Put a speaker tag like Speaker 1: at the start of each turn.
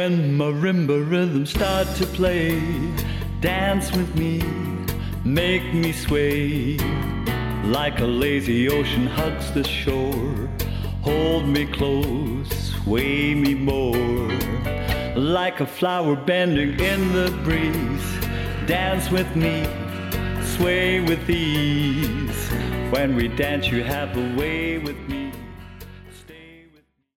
Speaker 1: when marimba rhythms start to play. Dance with me, make me sway. Like a lazy ocean hugs the shore. Hold me close, sway me more. Like a flower bending in the breeze. Dance with me, sway with ease. When we dance you have a way with me.